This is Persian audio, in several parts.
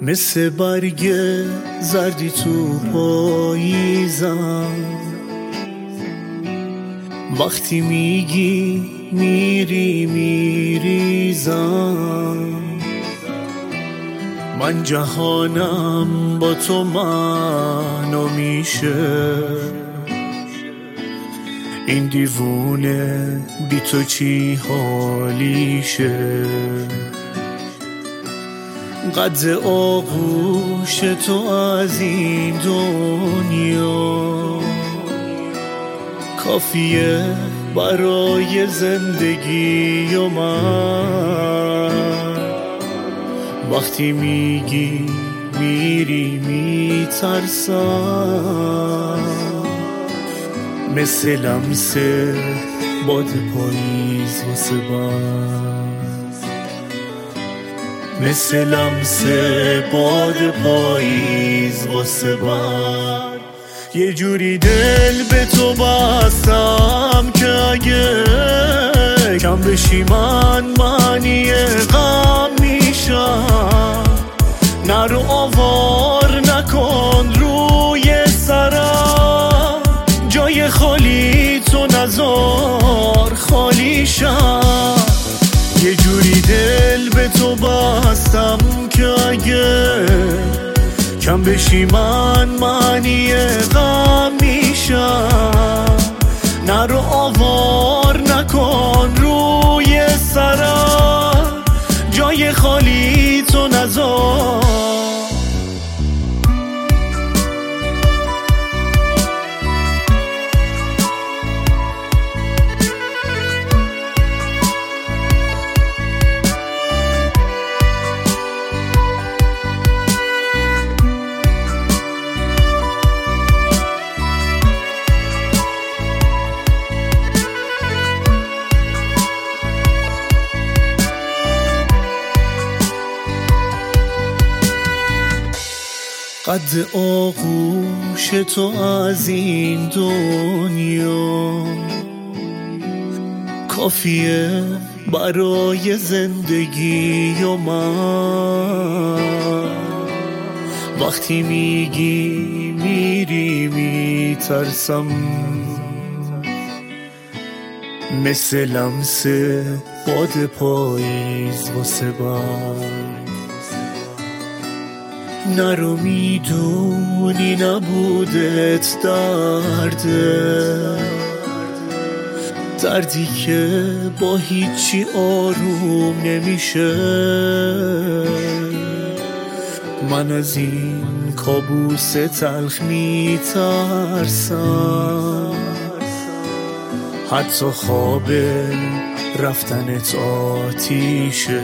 مثل برگ زردی تو پاییزم، وقتی میگی میری میریزم. من جهانم با تو منو میشه، این دیوونه بی تو چی حالیشه. قد آغوش تو از این دنیا کافیه برای زندگی و من. وقتی میگی میری میترسم، مثل لمس باد پاییز واسه من، مثل لمس باد پاییز واسه من. یه جوری دل به تو بستم که اگه کم بشی من معنی غم میشم. نرو آوار نکن روی سرم، جای خالی تو نذار خالی شم. یه جوری دل به تو بستم که اگه کم بشی من معنی غم میشم. نرو آوار نکن روی سرم، جای خالی تو نذار. قد آغوش تو از این دنیا کافیه برای زندگی و من. وقتی میگی میری میترسم، مثل لمس باد پاییز واسه من. نرو میدونی نبودت درده، دردی که با هیچی آروم نمیشه. من از این کابوس تلخ میترسم، حتی خواب رفتنت آتیشه،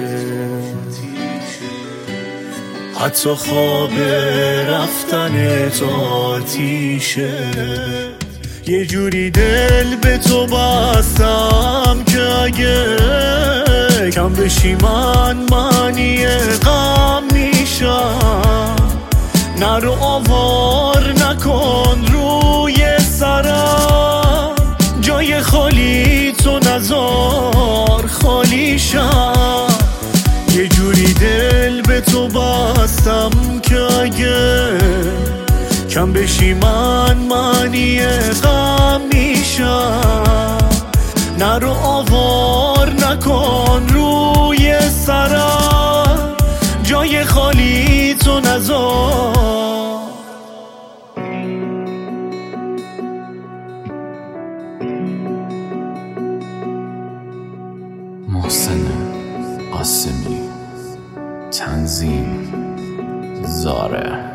حتی خواب رفتنت آتیشه. یه جوری دل به تو بستم که اگه کم بشی من معنی غم میشم. نرو آوار نکن روی سرم، جای خالی تو نذار خالی شم. یه جوری دل به تو بستم که اگه کم بشی من معنی غم میشم. نرو آوار نکن روی سرم، جای خالی تو نذار. محسن قاسمی، تنظیم زاره.